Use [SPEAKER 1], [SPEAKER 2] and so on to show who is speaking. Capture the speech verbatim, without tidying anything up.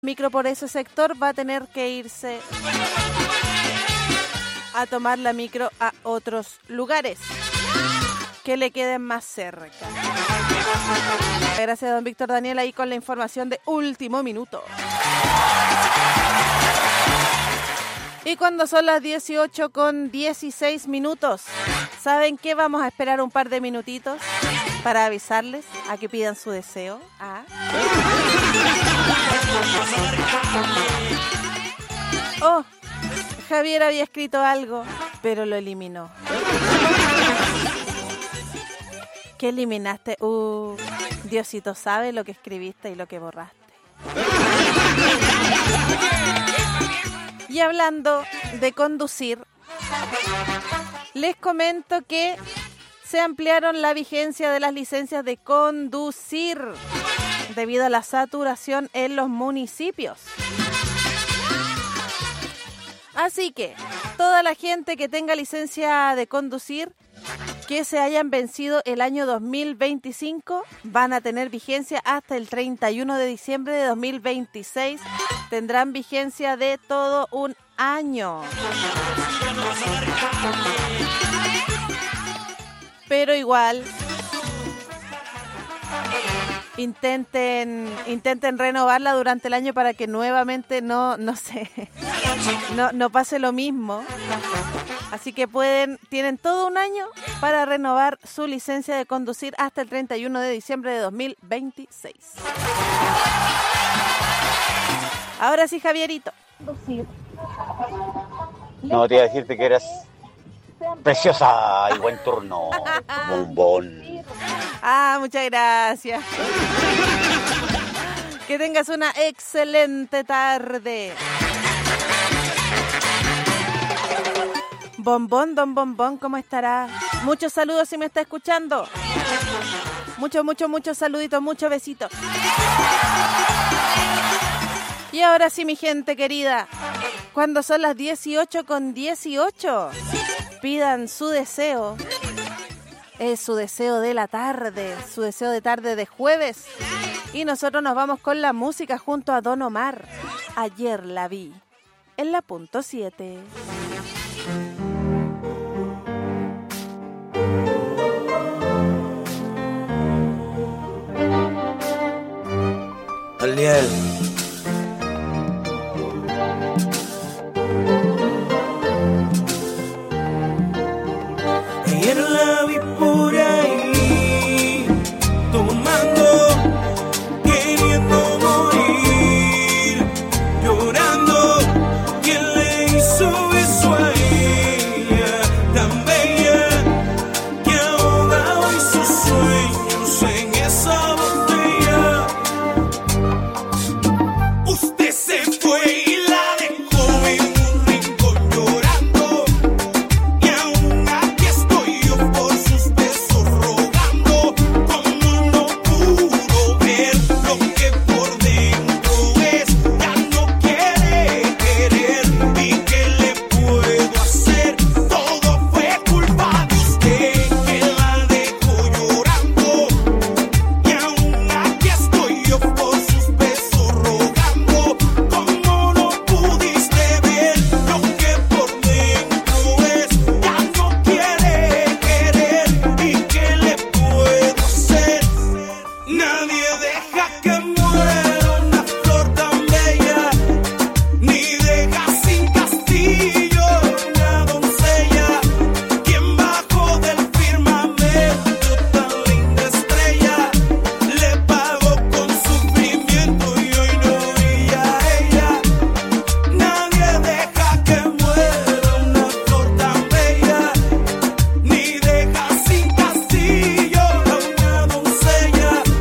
[SPEAKER 1] micro por ese sector va a tener que irse a tomar la micro a otros lugares que le queden más cerca. Gracias, don Víctor Daniel, ahí con la información de último minuto. Y cuando son las dieciocho con dieciséis minutos, ¿saben qué? Vamos a esperar un par de minutitos para avisarles a que pidan su deseo. ¿Ah? Oh, Javier había escrito algo, pero lo eliminó. ¿Qué eliminaste? Uh, Diosito sabe lo que escribiste y lo que borraste. Y hablando de conducir, les comento que se ampliaron la vigencia de las licencias de conducir debido a la saturación en los municipios. Así que toda la gente que tenga licencia de conducir que se hayan vencido el año dos mil veinticinco van a tener vigencia hasta el treinta y uno de diciembre de dos mil veintiséis. Tendrán vigencia de todo un año. Pero igual, intenten intenten renovarla durante el año para que nuevamente no, no sé, no, no pase lo mismo. Así que pueden, tienen todo un año para renovar su licencia de conducir hasta el treinta y uno de diciembre de dos mil veintiséis. Ahora sí, Javierito.
[SPEAKER 2] No, te iba a decirte que eras preciosa y buen turno, bombón.
[SPEAKER 1] Ah, muchas gracias. Que tengas una excelente tarde. Bombón, don Bombón, ¿cómo estará? Muchos saludos si me está escuchando. Muchos, muchos, muchos saluditos, muchos besitos. Y ahora sí, mi gente querida, cuando son las dieciocho con dieciocho, pidan su deseo. Es su deseo de la tarde, su deseo de tarde de jueves. Y nosotros nos vamos con la música junto a Don Omar. Ayer la vi en la punto siete.
[SPEAKER 3] Aliel.